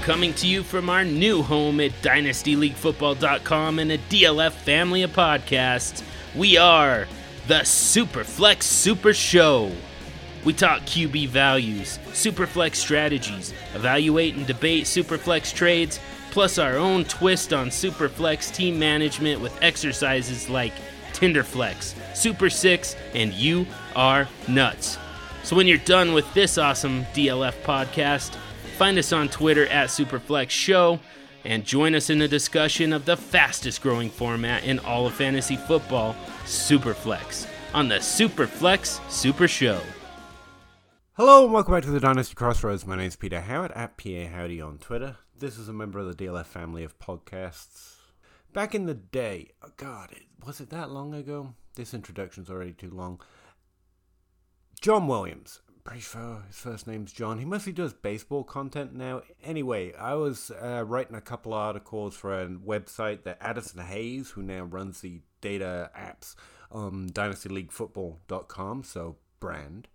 coming to you from our new home at DynastyLeagueFootball.com and a DLF family of podcasts. We are the Superflex Super Show. We talk QB values, Superflex strategies, evaluate and debate Superflex trades, plus our own twist on Superflex team management with exercises like Tinderflex, Super 6, and You Are Nuts. So when you're done with this awesome DLF podcast, find us on Twitter at Superflex Show and join us in the discussion of the fastest growing format in all of fantasy football, Superflex, on the Superflex Super Show. Hello and welcome back to the Dynasty Crossroads. My name is Peter Howard at PA Howdy on Twitter. This is a member of the DLF family of podcasts. Back in the day, oh God, was it that long ago? This introduction's already too long. John Williams. Pretty sure his first name's John. He mostly does baseball content now. Anyway, I was writing a couple articles for a website that Addison Hayes, who now runs the data apps on DynastyLeagueFootball.com, so brand,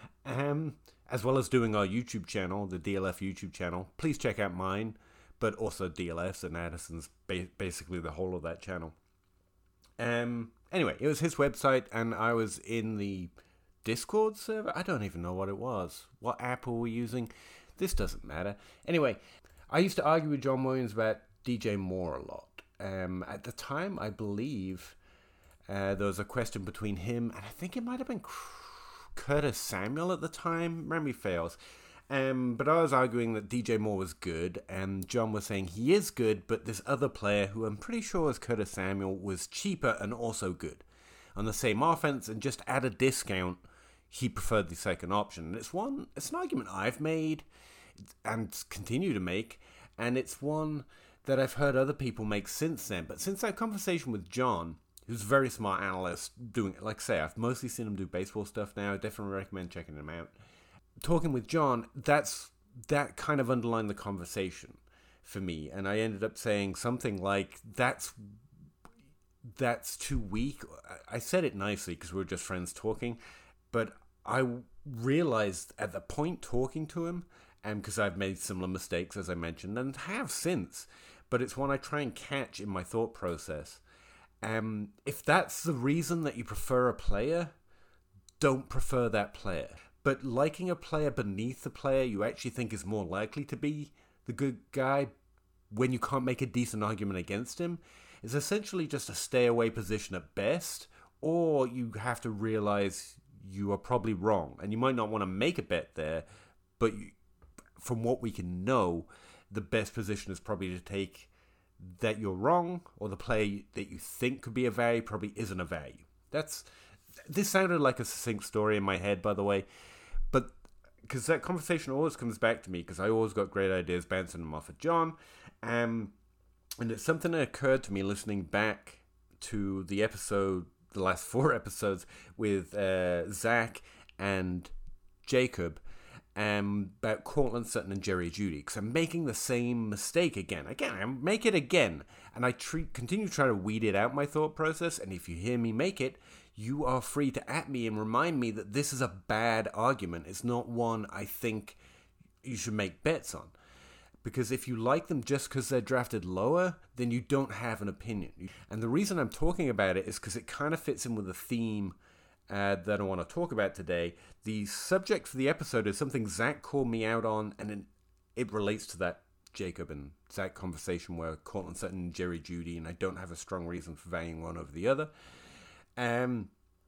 as well as doing our YouTube channel, the DLF YouTube channel. Please check out mine, but also DLF's, and Addison's basically the whole of that channel. Anyway, it was his website, and I was in the Discord server? I don't even know what it was. What app were we using? This doesn't matter. Anyway, I used to argue with John Williams about DJ Moore a lot. At the time, I believe there was a question between him and I think it might have been Curtis Samuel at the time. Memory fails. But I was arguing that DJ Moore was good, and John was saying he is good, but this other player, who I'm pretty sure is Curtis Samuel, was cheaper and also good on the same offense, and just at a discount, he preferred the second option. And it's an argument I've made and continue to make, and it's one that I've heard other people make since then. But since that conversation with John, who's a very smart analyst, doing it, like I say, I've mostly seen him do baseball stuff now. I definitely recommend checking him out. Talking with John, that kind of underlined the conversation for me, and I ended up saying something like, that's too weak. I said it nicely because we were just friends talking, but I realized at the point talking to him, and because I've made similar mistakes, as I mentioned, and have since, but it's one I try and catch in my thought process. If that's the reason that you prefer a player, don't prefer that player. But liking a player beneath the player you actually think is more likely to be the good guy when you can't make a decent argument against him is essentially just a stay away position at best, or you have to realize you are probably wrong, and you might not want to make a bet there, but from what we can know, the best position is probably to take that you're wrong, or the player that you think could be a value probably isn't a value. This sounded like a succinct story in my head, by the way, but because that conversation always comes back to me, because I always got great ideas bouncing them off of John, and it's something that occurred to me listening back to the last 4 episodes with Zach and Jacob about Cortland Sutton and Jerry Jeudy, because I'm making the same mistake again. I make it again, and I continue to try to weed it out my thought process, and if you hear me make it, you are free to at me and remind me that this is a bad argument. It's not one I think you should make bets on. Because if you like them just because they're drafted lower, then you don't have an opinion. And the reason I'm talking about it is because it kind of fits in with the theme that I want to talk about today. The subject for the episode is something Zach called me out on, and it relates to that Jacob and Zach conversation where Cortland Sutton and Jerry Jeudy, and I don't have a strong reason for valuing one over the other. And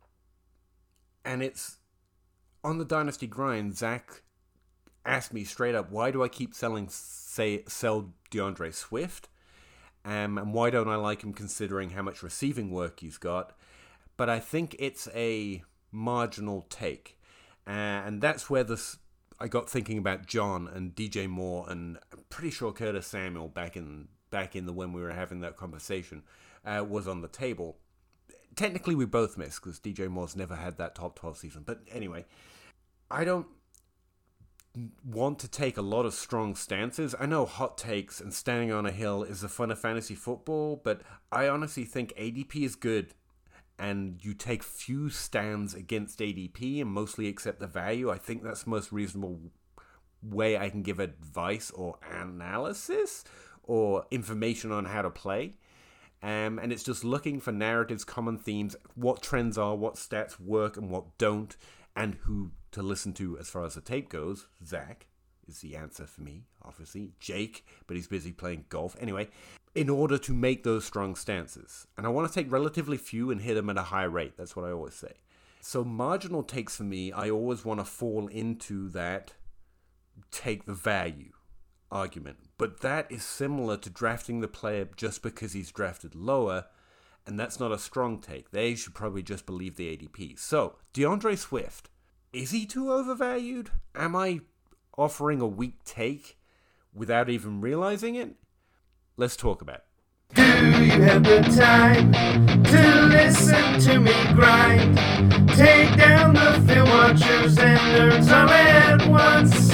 it's on the Dynasty Grind, Zach asked me straight up, why do I keep sell DeAndre Swift? And why don't I like him considering how much receiving work he's got? But I think it's a marginal take. And that's where I got thinking about John and DJ Moore, and I'm pretty sure Curtis Samuel back in the when we were having that conversation was on the table. Technically, we both missed because DJ Moore's never had that top 12 season. But anyway, I don't want to take a lot of strong stances. I know hot takes and standing on a hill is the fun of fantasy football, but I honestly think ADP is good, and you take few stands against ADP and mostly accept the value. I think that's the most reasonable way I can give advice or analysis or information on how to play. And it's just looking for narratives, common themes, what trends are, what stats work and what don't, and who to listen to as far as the tape goes. Zach is the answer for me, obviously. Jake, but he's busy playing golf. Anyway, in order to make those strong stances. And I want to take relatively few and hit them at a high rate. That's what I always say. So marginal takes for me, I always want to fall into that take the value argument. But that is similar to drafting the player just because he's drafted lower, and that's not a strong take. They should probably just believe the ADP. So, DeAndre Swift, is he too overvalued? Am I offering a weak take without even realizing it? Let's talk about it. Do you have the time to listen to me grind? Take down the film watchers and nerds all at once.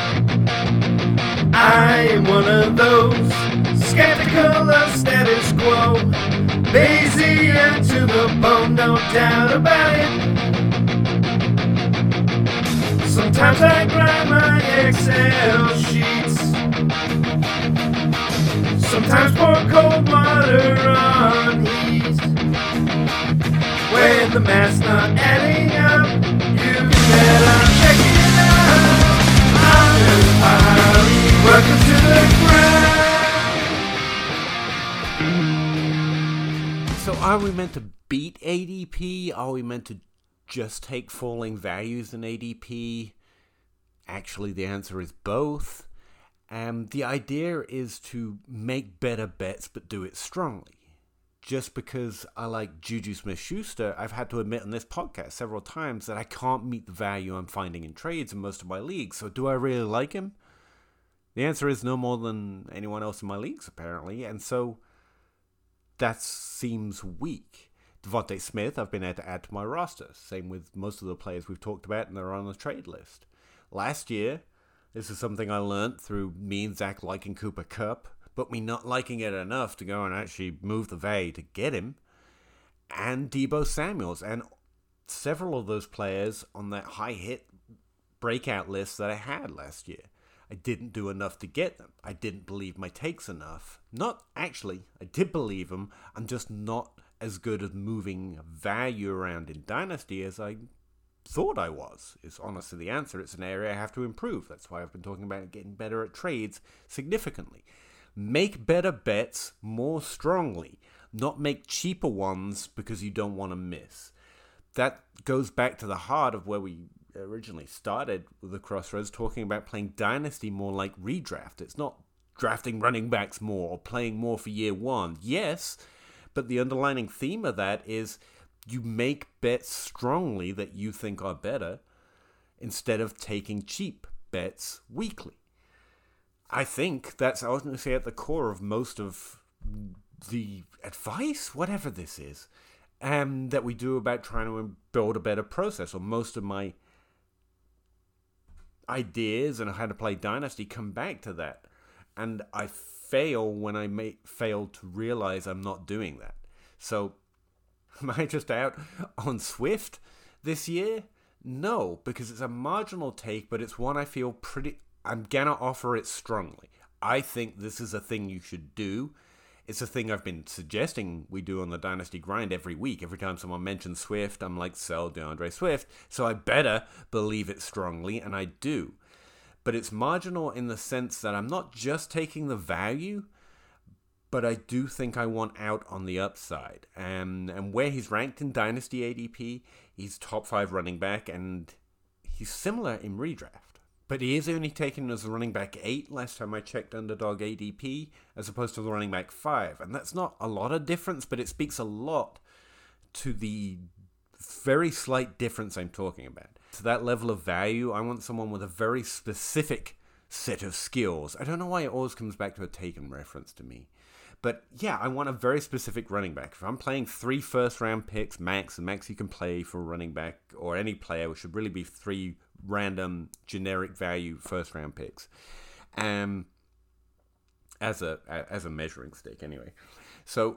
I am one of those, skeptical of status quo. Lazy and to the bone, no doubt about it. Sometimes I grind my Excel sheets. Sometimes pour cold water on heat. When the math's not adding up, you better check it out. I'm just Harry, welcome to the ground. So are we meant to beat ADP? Are we meant to just take falling values in ADP? Actually, the answer is both. The idea is to make better bets, but do it strongly. Just because I like Juju Smith-Schuster, I've had to admit on this podcast several times that I can't meet the value I'm finding in trades in most of my leagues. So do I really like him? The answer is no more than anyone else in my leagues, apparently. And so that seems weak. Devontae Smith, I've been able to add to my roster. Same with most of the players we've talked about, and they're on the trade list. Last year, this is something I learned through me and Zach liking Cooper Kupp, but me not liking it enough to go and actually move the value to get him, and Deebo Samuels, and several of those players on that high-hit breakout list that I had last year. I didn't do enough to get them. I didn't believe my takes enough. Not actually, I did believe them. I'm just not as good at moving value around in Dynasty as I thought I was, is honestly the answer. It's an area I have to improve. That's why I've been talking about getting better at trades significantly. Make better bets more strongly, not make cheaper ones because you don't want to miss. That goes back to the heart of where we originally started with the Crossroads, talking about playing Dynasty more like redraft. It's not drafting running backs more or playing more for year one. Yes, but the underlying theme of that is you make bets strongly that you think are better instead of taking cheap bets weekly. I think that's ultimately at the core of most of the advice, whatever this is, that we do about trying to build a better process. Or most of my ideas and how to play Dynasty come back to that. And I fail when I fail to realize I'm not doing that. So am I just out on Swift this year? No, because it's a marginal take, but it's one I feel I'm going to offer it strongly. I think this is a thing you should do. It's a thing I've been suggesting we do on the Dynasty Grind every week. Every time someone mentions Swift, I'm like, sell DeAndre Swift. So I better believe it strongly, and I do. But it's marginal in the sense that I'm not just taking the value, but I do think I want out on the upside. And where he's ranked in Dynasty ADP, he's top 5 running back, and he's similar in redraft. But he is only taken as a running back 8 last time I checked Underdog ADP, as opposed to the running back 5. And that's not a lot of difference, but it speaks a lot to the very slight difference I'm talking about. To that level of value, I want someone with a very specific set of skills. I don't know why it always comes back to a Taken reference to me. But yeah, I want a very specific running back. If I'm playing 3 first-round picks, max, and max you can play for a running back, or any player, which should really be 3 random generic value first-round picks, as a measuring stick anyway. So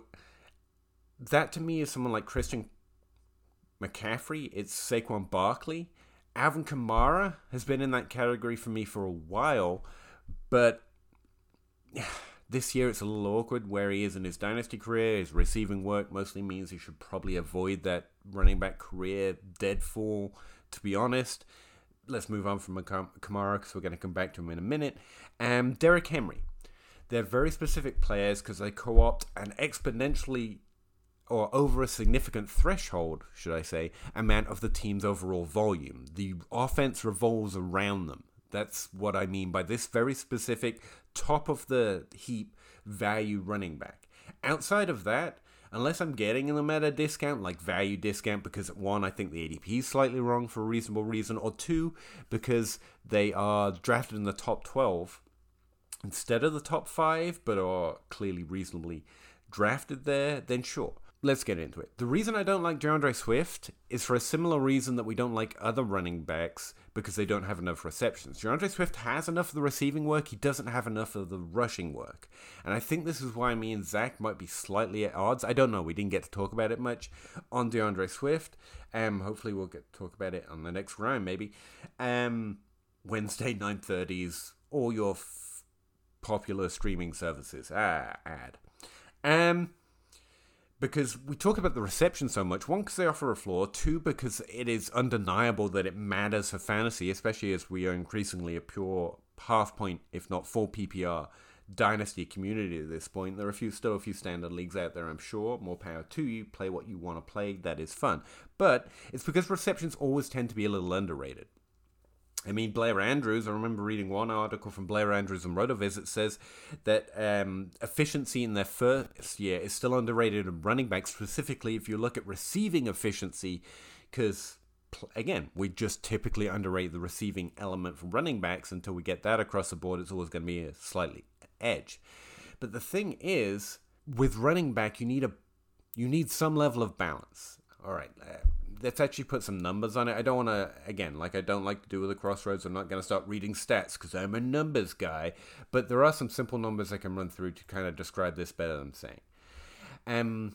that to me is someone like Christian McCaffrey. It's Saquon Barkley. Alvin Kamara has been in that category for me for a while, but this year it's a little awkward where he is in his dynasty career. His receiving work mostly means he should probably avoid that running back career deadfall, to be honest. Let's move on from Kamara because we're going to come back to him in a minute. Derrick Henry. They're very specific players because they co-opt an exponentially, or over a significant threshold, should I say, amount of the team's overall volume. The offense revolves around them. That's what I mean by this very specific top-of-the-heap value running back. Outside of that, unless I'm getting them at a discount, like value discount, because one, I think the ADP is slightly wrong for a reasonable reason, or two, because they are drafted in the top 12 instead of the top 5, but are clearly reasonably drafted there, then sure. Let's get into it. The reason I don't like DeAndre Swift is for a similar reason that we don't like other running backs, because they don't have enough receptions. DeAndre Swift has enough of the receiving work, he doesn't have enough of the rushing work. And I think this is why me and Zach might be slightly at odds. I don't know, we didn't get to talk about it much on DeAndre Swift. Hopefully we'll get to talk about it on the next round, maybe. Wednesday, 9:30s, all your popular streaming services. Because we talk about the reception so much. One, because they offer a floor. Two, because it is undeniable that it matters for fantasy, especially as we are increasingly a pure half-point, if not full PPR, dynasty community at this point. There are still a few standard leagues out there, I'm sure. More power to you. Play what you want to play. That is fun. But it's because receptions always tend to be a little underrated. I mean, Blair Andrews, I remember reading one article from Blair Andrews on RotoViz that says that efficiency in their first year is still underrated in running backs, specifically if you look at receiving efficiency, because, again, we just typically underrate the receiving element from running backs. Until we get that across the board, it's always going to be a slightly edge. But the thing is, with running back, you need some level of balance. All right, let's actually put some numbers on it. I don't want to, again, like I don't like to do with the Crossroads, I'm not going to start reading stats because I'm a numbers guy, but there are some simple numbers I can run through to kind of describe this better than I'm saying.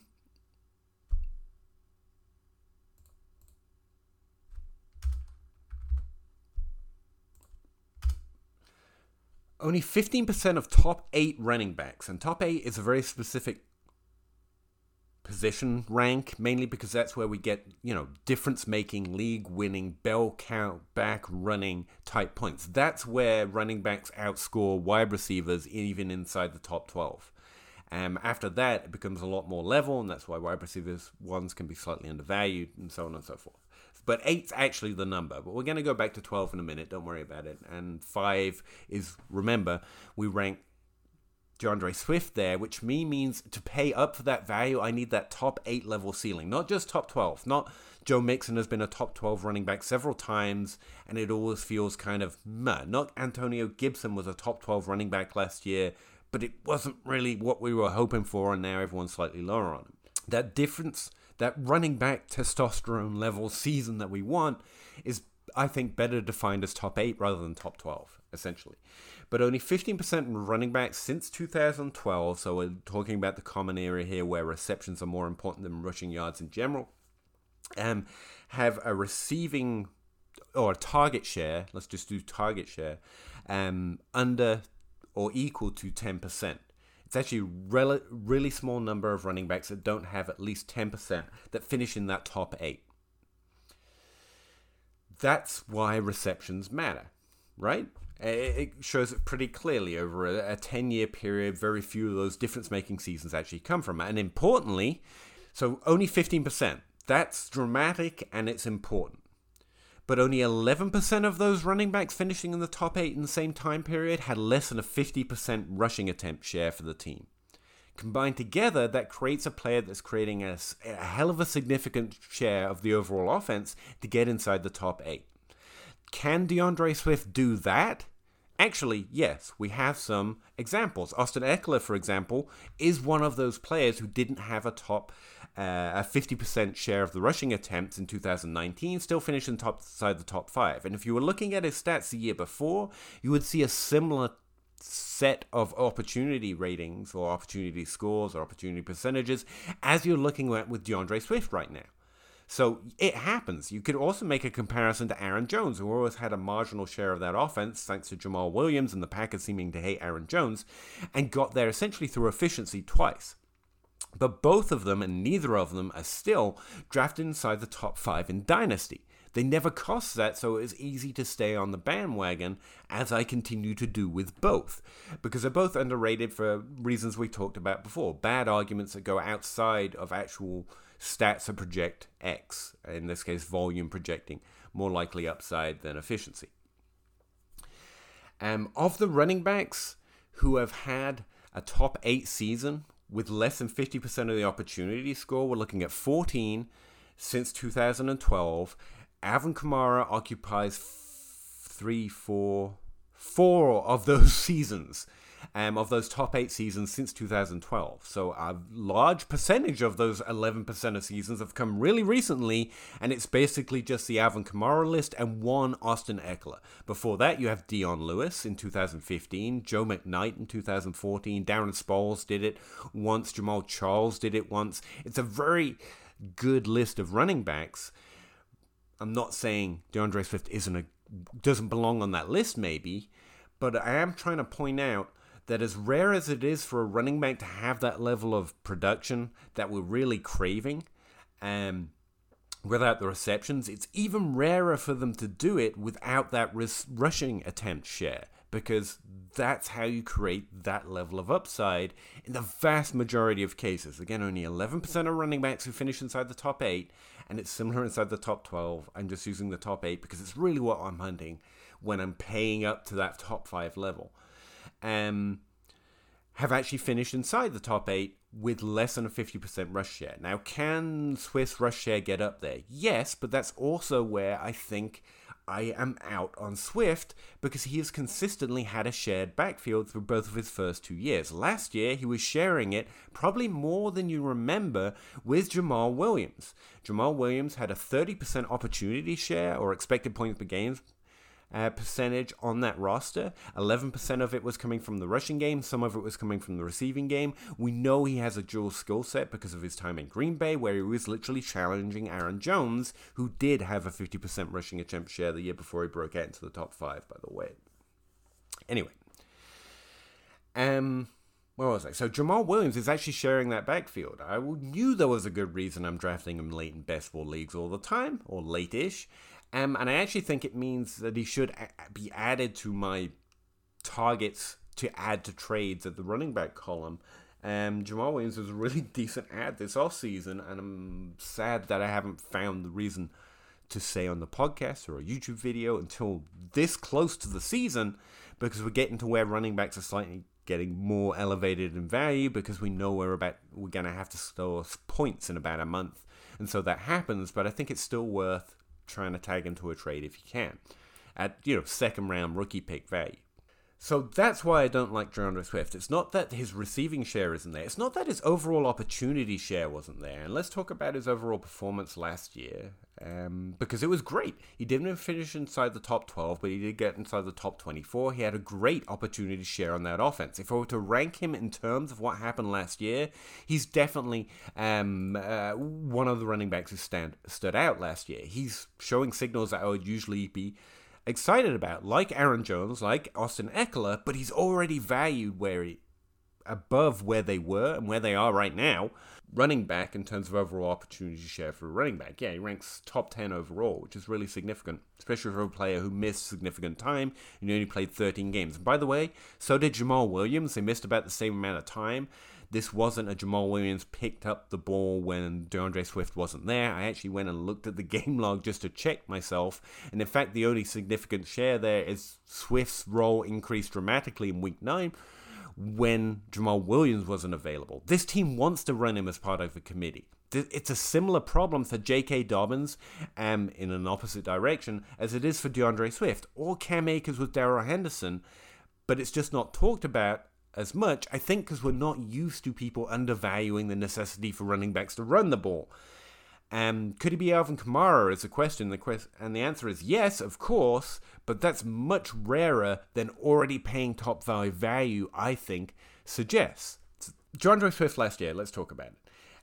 Only 15% of top 8 running backs, and top 8 is a very specific position rank, mainly because that's where we get, difference-making, league-winning, bell count, back-running type points. That's where running backs outscore wide receivers even inside the top 12. After that, it becomes a lot more level, and that's why wide receivers ones can be slightly undervalued, and so on and so forth. But 8's actually the number, but we're going to go back to 12 in a minute, don't worry about it. And 5 is, remember, we rank DeAndre Swift there, which means to pay up for that value, I need that top 8 level ceiling, not just top 12. Not Joe Mixon has been a top 12 running back several times, and it always feels kind of meh. Not Antonio Gibson was a top 12 running back last year, but it wasn't really what we were hoping for, and now everyone's slightly lower on him. That difference, that running back testosterone level season that we want is, I think, better defined as top 8 rather than top 12, essentially. But only 15% running backs since 2012, so we're talking about the common area here where receptions are more important than rushing yards in general, have a receiving or a target share, let's just do target share, under or equal to 10%. It's actually a really small number of running backs that don't have at least 10% that finish in that top 8. That's why receptions matter, right? It shows it pretty clearly over a 10-year period. Very few of those difference-making seasons actually come from it. And importantly, so only 15%. That's dramatic and it's important. But only 11% of those running backs finishing in the top 8 in the same time period had less than a 50% rushing attempt share for the team. Combined together, that creates a player that's creating a hell of a significant share of the overall offense to get inside the top 8. Can DeAndre Swift do that? Actually, yes, we have some examples. Austin Eckler, for example, is one of those players who didn't have a 50% share of the rushing attempts in 2019, still finished inside the top 5. And if you were looking at his stats the year before, you would see a similar set of opportunity ratings or opportunity scores or opportunity percentages as you're looking at with DeAndre Swift right now. So it happens. You could also make a comparison to Aaron Jones, who always had a marginal share of that offense, thanks to Jamal Williams and the Packers seeming to hate Aaron Jones, and got there essentially through efficiency twice. But both of them, and neither of them, are still drafted inside the top 5 in Dynasty. They never cost that, so it was easy to stay on the bandwagon, as I continue to do with both. Because they're both underrated for reasons we talked about before. Bad arguments that go outside of actual stats that project X. In this case, volume projecting. More likely upside than efficiency. Of the running backs who have had a top 8 season with less than 50% of the opportunity score, we're looking at 14 since 2012. Alvin Kamara occupies four of those seasons, of those top 8 seasons since 2012. So a large percentage of those 11% of seasons have come really recently, and it's basically just the Alvin Kamara list and one Austin Ekeler. Before that, you have Dion Lewis in 2015, Joe McKnight in 2014, Darren Sproles did it once, Jamal Charles did it once. It's a very good list of running backs. I'm not saying DeAndre Swift doesn't belong on that list, maybe, but I am trying to point out that as rare as it is for a running back to have that level of production that we're really craving, without the receptions, it's even rarer for them to do it without that rushing attempt share, because that's how you create that level of upside in the vast majority of cases. Again, only 11% of running backs who finish inside the top 8, and it's similar inside the top 12. I'm just using the top 8 because it's really what I'm hunting when I'm paying up to that top 5 level. Have actually finished inside the top 8 with less than a 50% rush share. Now, can Swift's rush share get up there? Yes, but that's also where I think I am out on Swift, because he has consistently had a shared backfield through both of his first 2 years. Last year, he was sharing it, probably more than you remember, with Jamal Williams. Jamal Williams had a 30% opportunity share, or expected points per game, percentage on that roster. 11% of it was coming from the rushing game. Some of it was coming from the receiving game. We know he has a dual skill set because of his time in Green Bay, where he was literally challenging Aaron Jones, who did have a 50% rushing attempt share the year before he broke out into the top 5, by the way. Anyway. Where was I? So Jamal Williams is actually sharing that backfield. I knew there was a good reason I'm drafting him late in best ball leagues all the time, or late-ish. And I actually think it means that he should be added to my targets to add to trades at the running back column. Jamal Williams was a really decent add this offseason, and I'm sad that I haven't found the reason to say on the podcast or a YouTube video until this close to the season, because we're getting to where running backs are slightly getting more elevated in value, because we know we're going to have to store points in about a month. And so that happens, but I think it's still worth trying to tag into a trade if you can at second round rookie pick value. So that's why I don't like DeAndre Swift. It's not that his receiving share isn't there. It's not that his overall opportunity share wasn't there. And let's talk about his overall performance last year, because it was great. He didn't finish inside the top 12, but he did get inside the top 24. He had a great opportunity share on that offense. If I were to rank him in terms of what happened last year, he's definitely one of the running backs who stood out last year. He's showing signals that I would usually be excited about, like Aaron Jones, like Austin Ekeler, but he's already valued above where they were and where they are right now, running back in terms of overall opportunity share for a running back. Yeah, he ranks top 10 overall, which is really significant, especially for a player who missed significant time and he only played 13 games. And by the way, so did Jamal Williams. They missed about the same amount of time. This wasn't a Jamal Williams picked up the ball when DeAndre Swift wasn't there. I actually went and looked at the game log just to check myself. And in fact, the only significant share there is Swift's role increased dramatically in week 9 when Jamal Williams wasn't available. This team wants to run him as part of a committee. It's a similar problem for J.K. Dobbins in an opposite direction as it is for DeAndre Swift or Cam Akers with Darrell Henderson, but it's just not talked about as much, I think, because we're not used to people undervaluing the necessity for running backs to run the ball. Could he be Alvin Kamara is the question. And the answer is yes, of course, but that's much rarer than already paying top value, I think, suggests. DeAndre Swift last year, let's talk about it.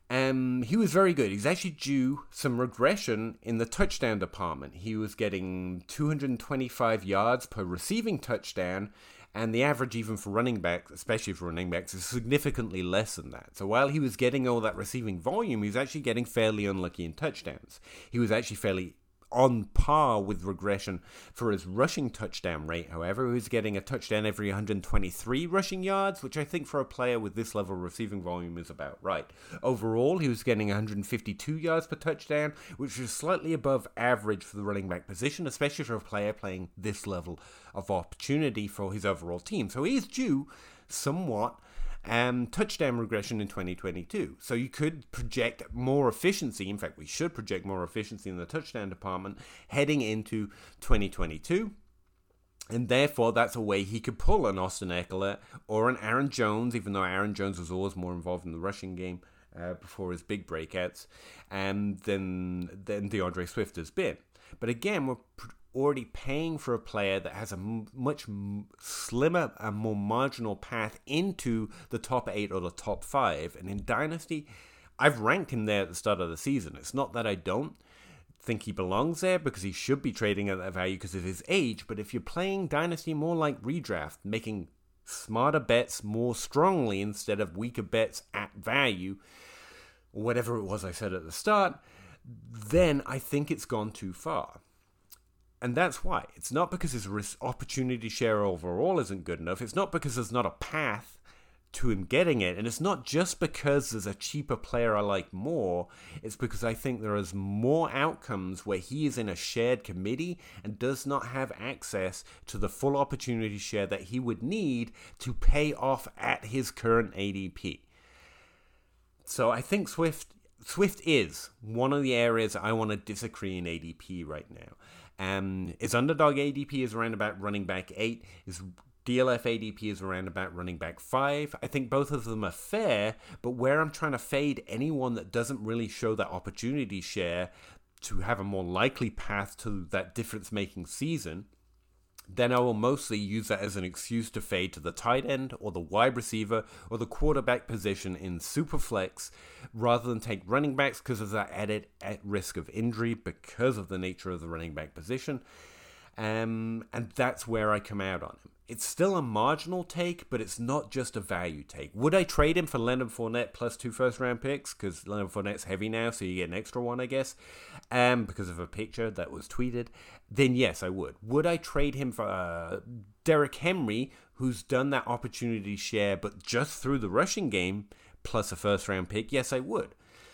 He was very good. He's actually due some regression in the touchdown department. He was getting 225 yards per receiving touchdown, and the average even for running backs, especially for running backs, is significantly less than that. So while he was getting all that receiving volume, he was actually getting fairly unlucky in touchdowns. He was actually fairly on par with regression for his rushing touchdown rate. However, he was getting a touchdown every 123 rushing yards, which I think for a player with this level of receiving volume is about right. Overall, he was getting 152 yards per touchdown, which is slightly above average for the running back position, especially for a player playing this level of opportunity for his overall team. So he is due somewhat touchdown regression in 2022. So you could project more efficiency. In fact, we should project more efficiency in the touchdown department heading into 2022. And therefore, that's a way he could pull an Austin Ekeler or an Aaron Jones, even though Aaron Jones was always more involved in the rushing game before his big breakouts, than DeAndre Swift has been. But again, we're already paying for a player that has a much slimmer and more marginal path into the top 8 or the top 5. And in Dynasty, I've ranked him there at the start of the season. It's not that I don't think he belongs there, because he should be trading at that value because of his age. But if you're playing Dynasty more like redraft, making smarter bets more strongly instead of weaker bets at value, or whatever it was I said at the start, then I think it's gone too far. And that's why. It's not because his opportunity share overall isn't good enough. It's not because there's not a path to him getting it. And it's not just because there's a cheaper player I like more. It's because I think there is more outcomes where he is in a shared committee and does not have access to the full opportunity share that he would need to pay off at his current ADP. So I think Swift is one of the areas I want to disagree in ADP right now. His underdog ADP is around about running back 8. His DLF ADP is around about running back 5. I think both of them are fair, but where I'm trying to fade anyone that doesn't really show that opportunity share to have a more likely path to that difference-making season, then I will mostly use that as an excuse to fade to the tight end or the wide receiver or the quarterback position in Superflex, rather than take running backs because of that added risk of injury because of the nature of the running back position. And that's where I come out on him. It's still a marginal take, but it's not just a value take. Would I trade him for Leonard Fournette plus 2 first-round picks? Because Leonard Fournette's heavy now, so you get an extra one, I guess, because of a picture that was tweeted. Then yes, I would. Would I trade him for Derrick Henry, who's done that opportunity share, but just through the rushing game, plus a first-round pick? Yes, I would.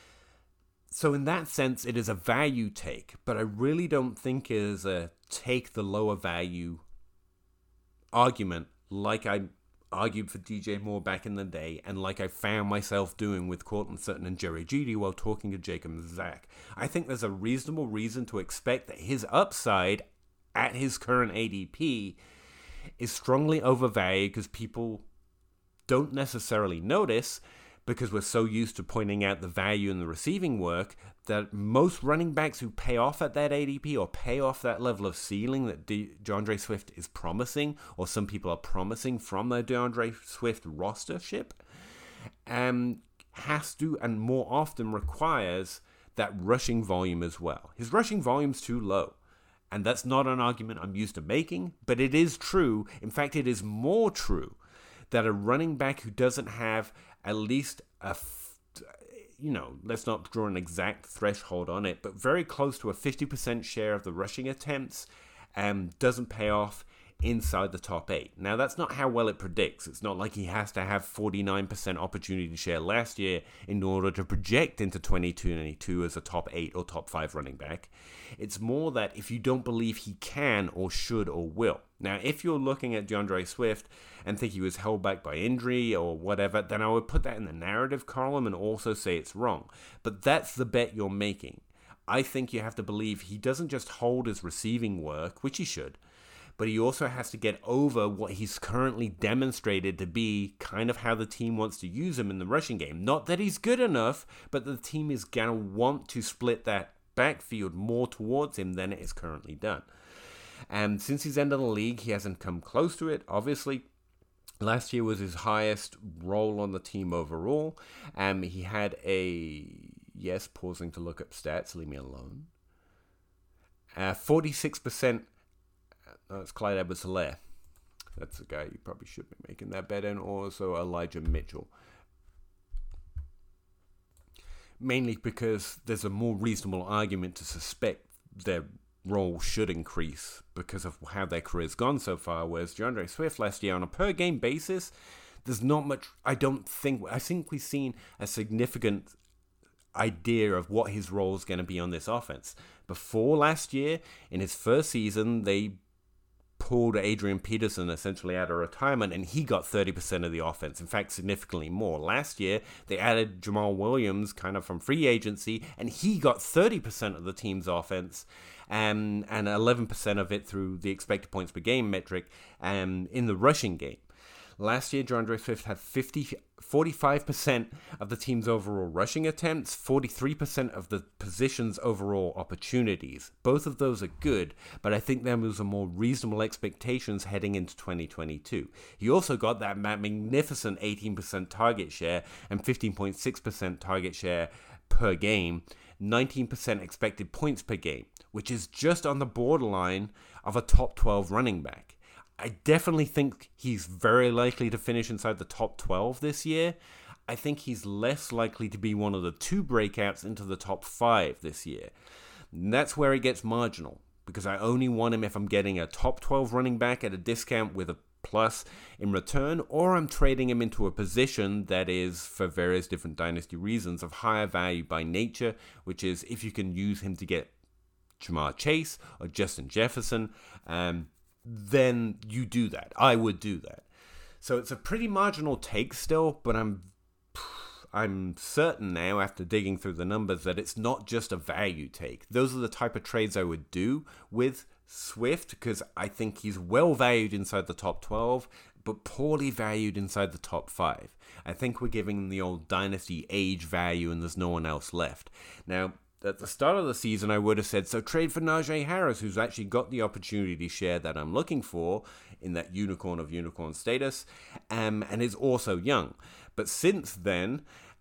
So in that sense, it is a value take, but I really don't think it is a take the lower value argument like I argued for DJ Moore back in the day, and like I found myself doing with Courtland Sutton and Jerry Jeudy while talking to Jacob and Zach. I think there's a reasonable reason to expect that his upside at his current ADP is strongly overvalued because people don't necessarily notice, because we're so used to pointing out the value in the receiving work, that most running backs who pay off at that ADP or pay off that level of ceiling that DeAndre Swift is promising, or some people are promising from their DeAndre Swift rostership, has to and more often requires that rushing volume as well. His rushing volume's too low. And that's not an argument I'm used to making, but it is true. In fact, it is more true that a running back who doesn't have at least let's not draw an exact threshold on it, but very close to a 50% share of the rushing attempts doesn't pay off inside the top 8. Now, that's not how well it predicts. It's not like he has to have 49% opportunity share last year in order to project into 2022 as a top 8 or top 5 running back. It's more that if you don't believe he can or should or will. Now, if you're looking at DeAndre Swift and think he was held back by injury or whatever, then I would put that in the narrative column and also say it's wrong. But that's the bet you're making. I think you have to believe he doesn't just hold his receiving work, which he should, but he also has to get over what he's currently demonstrated to be kind of how the team wants to use him in the rushing game. Not that he's good enough, but the team is going to want to split that backfield more towards him than it is currently done. And since he's entered the league, he hasn't come close to it, obviously. Last year was his highest role on the team overall. He had yes, pausing to look up stats, leave me alone. 46%, that's Clyde Edwards-Helaire. That's the guy you probably should be making that bet in. Also Elijah Mitchell. Mainly because there's a more reasonable argument to suspect their role should increase because of how their career's gone so far, whereas DeAndre Swift last year on a per game basis, there's not much. I think we've seen a significant idea of what his role is going to be on this offense. Before last year, in his first season, they pulled Adrian Peterson essentially out of retirement, and he got 30% of the offense. In fact, significantly more. Last year, they added Jamal Williams kind of from free agency, and he got 30% of the team's offense, and 11% of it through the expected points per game metric in the rushing game. Last year, DeAndre Swift had 45% of the team's overall rushing attempts, 43% of the position's overall opportunities. Both of those are good, but I think there was a more reasonable expectations heading into 2022. He also got that magnificent 18% target share and 15.6% target share per game, 19% expected points per game, which is just on the borderline of a top 12 running back. I definitely think he's very likely to finish inside the top 12 this year. I think he's less likely to be one of the two breakouts into the top 5 this year. And that's where it gets marginal, because I only want him if I'm getting a top 12 running back at a discount with a plus in return, or I'm trading him into a position that is, for various different dynasty reasons, of higher value by nature, which is if you can use him to get Jamar Chase or Justin Jefferson, then you do that. I would do that. So it's a pretty marginal take still, but I'm certain now after digging through the numbers that it's not just a value take. Those are the type of trades I would do with Swift because I think he's well valued inside the top 12, but poorly valued inside the top 5. I think we're giving him the old dynasty age value and there's no one else left. Now, at the start of the season, I would have said, so trade for Najee Harris, who's actually got the opportunity share that I'm looking for in that unicorn of unicorn status, and is also young. But since then,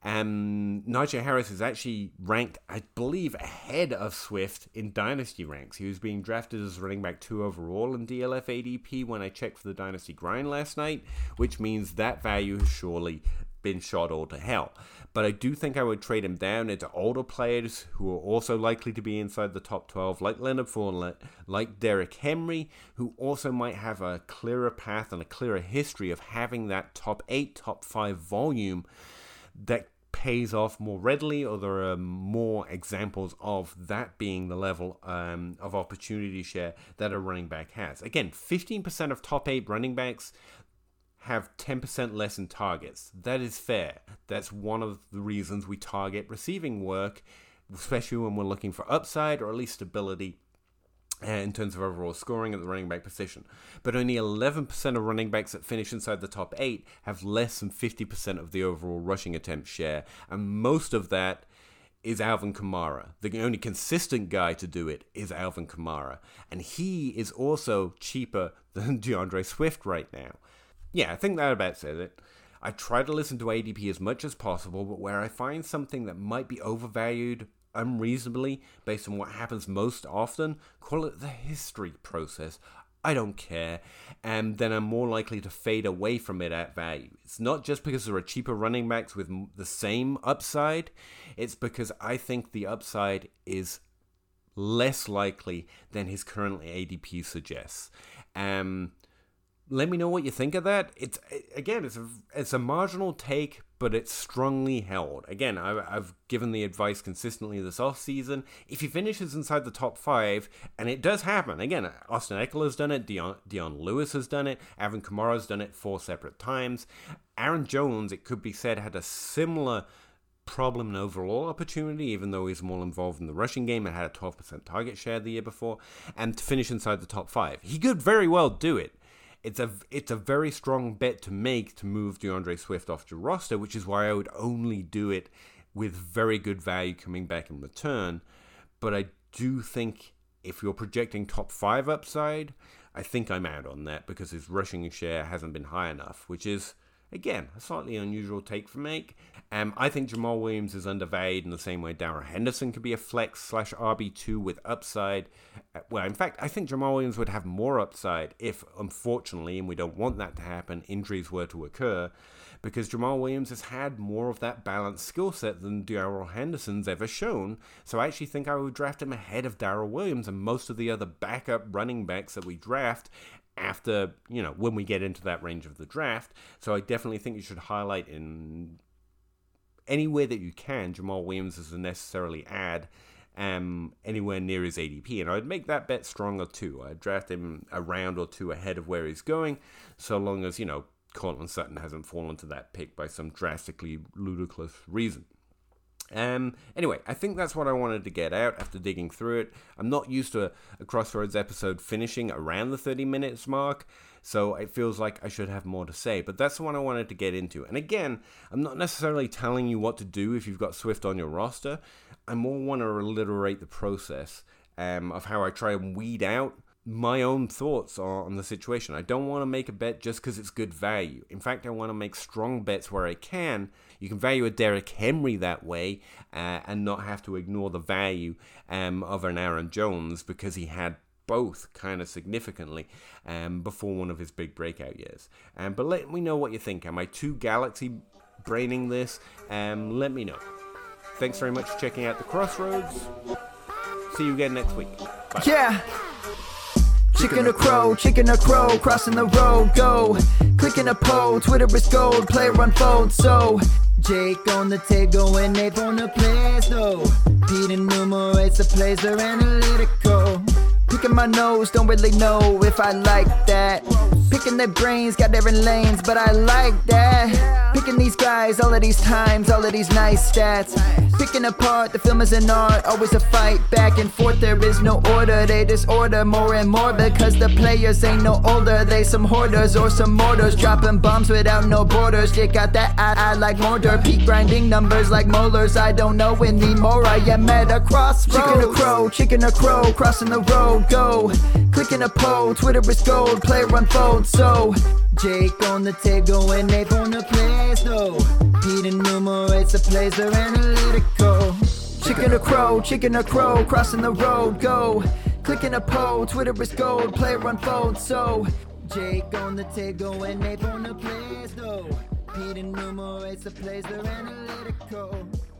Najee Harris is actually ranked, I believe, ahead of Swift in dynasty ranks. He was being drafted as running back 2 overall in DLF ADP when I checked for the dynasty grind last night, which means that value has surely been shot all to hell. But I do think I would trade him down into older players who are also likely to be inside the top 12, like Leonard Fournette, like Derrick Henry, who also might have a clearer path and a clearer history of having that top 8, top 5 volume that pays off more readily, or there are more examples of that being the level of opportunity share that a running back has. Again, 15% of top 8 running backs have 10% less in targets. That is fair. That's one of the reasons we target receiving work, especially when we're looking for upside or at least stability in terms of overall scoring at the running back position. But only 11% of running backs that finish inside the top 8 have less than 50% of the overall rushing attempt share, and most of that is Alvin Kamara. The only consistent guy to do it is Alvin Kamara, and he is also cheaper than DeAndre Swift right now. Yeah, I think that about says it. I try to listen to ADP as much as possible, but where I find something that might be overvalued unreasonably based on what happens most often, call it the history process. I don't care, and then I'm more likely to fade away from it at value. It's not just because there are cheaper running backs with the same upside, it's because I think the upside is less likely than his current ADP suggests. Let me know what you think of that. It's a marginal take, but it's strongly held. Again, I've given the advice consistently this offseason. If he finishes inside the top 5, and it does happen, again, Austin Ekeler's done it, Dion Lewis has done it, Alvin Kamara's done it 4 separate times. Aaron Jones, it could be said, had a similar problem in overall opportunity, even though he's more involved in the rushing game and had a 12% target share the year before, and to finish inside the top 5. He could very well do it. It's a very strong bet to make to move DeAndre Swift off your roster, which is why I would only do it with very good value coming back in return. But I do think if you're projecting top 5 upside, I think I'm out on that because his rushing share hasn't been high enough, which is, again, a slightly unusual take for Make. I think Jamal Williams is undervalued in the same way Darrell Henderson could be a flex/RB2 with upside. Well, in fact, I think Jamal Williams would have more upside if, unfortunately, and we don't want that to happen, injuries were to occur, because Jamal Williams has had more of that balanced skill set than Darrell Henderson's ever shown. So I actually think I would draft him ahead of Darrell Williams and most of the other backup running backs that we draft after, when we get into that range of the draft. So I definitely think you should highlight in anywhere that you can Jamal Williams as a necessarily add anywhere near his ADP. And I'd make that bet stronger too. I'd draft him a round or two ahead of where he's going, so long as, Cortland Sutton hasn't fallen to that pick by some drastically ludicrous reason. Anyway, I think that's what I wanted to get out after digging through it. I'm not used to a Crossroads episode finishing around the 30 minutes mark, so it feels like I should have more to say, but that's the one I wanted to get into. And again, I'm not necessarily telling you what to do if you've got Swift on your roster. I more want to reiterate the process of how I try and weed out my own thoughts on the situation. I don't want to make a bet just because it's good value. In fact, I want to make strong bets where I can. You can value a Derrick Henry that way and not have to ignore the value of an Aaron Jones because he had both kind of significantly before one of his big breakout years. But let me know what you think. Am I too galaxy braining this? Let me know. Thanks very much for checking out the Crossroads. See you again next week. Bye. Yeah. Chicken or crow, crossing the road, go. Clicking a poll, Twitter is gold, player unfold, so. Jake on the Tego and Abe on the plays, though. Pete enumerates the plays, they're analytical. Picking my nose, don't really know if I like that. Picking their brains, got different lanes, but I like that. Picking these guys, all of these times, all of these nice stats. Picking apart, the film is an art, always a fight back and forth. There is no order, they disorder more and more because the players ain't no older. They some hoarders or some mortars, dropping bombs without no borders. They got that I like mortar, peak grinding numbers like molars. I don't know anymore, I am at a crossroads. Chicken or crow, crossing the road, go. Clicking a poll, Twitter is gold, player unfold, so. Jake on the Tego and Abe on the plays, though. Pete enumerates the plays, they're analytical. Chicken or crow, crossing the road, go. Clicking a poll, Twitter is gold, player unfold, so. Jake on the Tego and Abe on the plays, though. Pete enumerates the plays, they're analytical.